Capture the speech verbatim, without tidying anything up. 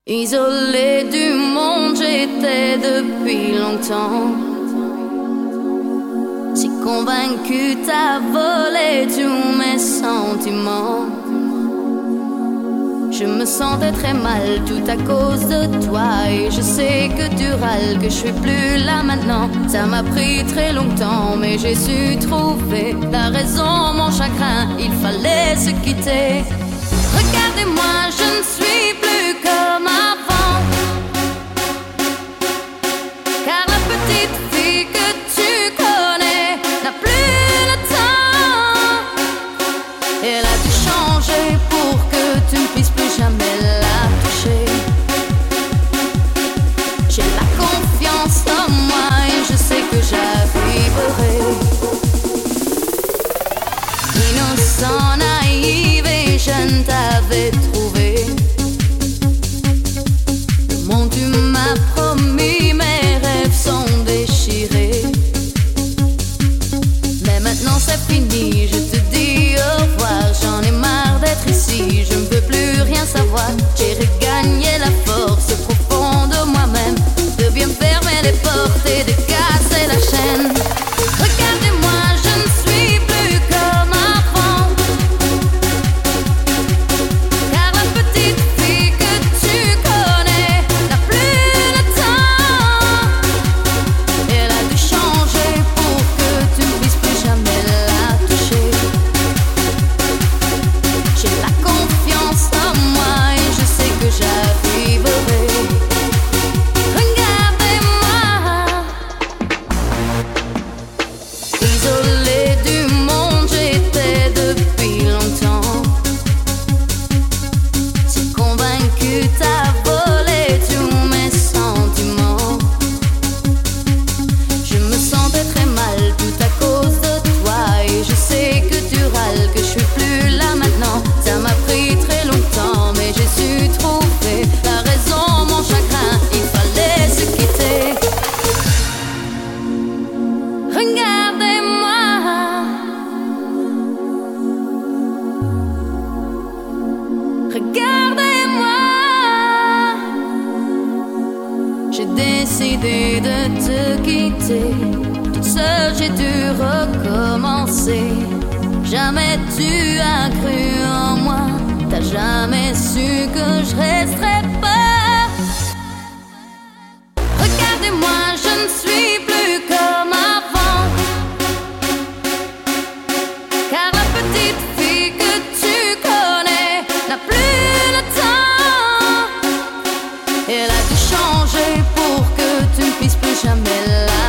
Isolée du monde, j'étais depuis longtemps. Si convaincue, t'as volé tous mes sentiments. Je me sentais très mal, tout à cause de toi. Et je sais que tu râles, que je suis plus là maintenant. Ça m'a pris très longtemps, mais j'ai su trouver la raison, mon chagrin, il fallait se quitter. Regardez-moi, je ne suis plus comme avant. Car la petite fille que tu connais n'a plus le temps. Elle a dû changer pour que tu ne puisses plus jamais la toucher. J'ai la confiance en moi et je sais que j'arriverai. Innocent, naïf et jeune, t'avais trouvé le monde, tu m'as promis, mes rêves sont déchirés. Mais maintenant c'est fini, je te dis au revoir. J'en ai marre d'être ici, je ne veux plus rien savoir. J'ai regagné la force profonde de moi-même, de bien fermer les portes et de casser la chaîne. Regardez-moi, je ne suis plus comme avant. Car la petite fille que tu connais n'a plus le temps. Elle a dû changer pour que tu ne puisses plus jamais la toucher. J'ai la confiance en moi et je sais que j'arriverai. Regardez-moi, isolée du monde, j'étais depuis longtemps. Si convaincue, t'as volé tous mes sentiments. Je me sentais très mal, tout à cause de toi. Et je sais que tu râles, que je suis plus là maintenant. Ça m'a pris très longtemps, mais j'ai su trouver la raison, mon chagrin, il fallait se quitter. Regardez-moi, regardez-moi. J'ai décidé de te quitter. Toute seule j'ai dû recommencer. Jamais tu as cru en moi. T'as jamais su que je resterais pas. Regardez-moi, je ne suis plus comme avant. Car la petite fille que tu connais n'a plus le temps. Elle a dû changer pour que tu ne puisses plus jamais la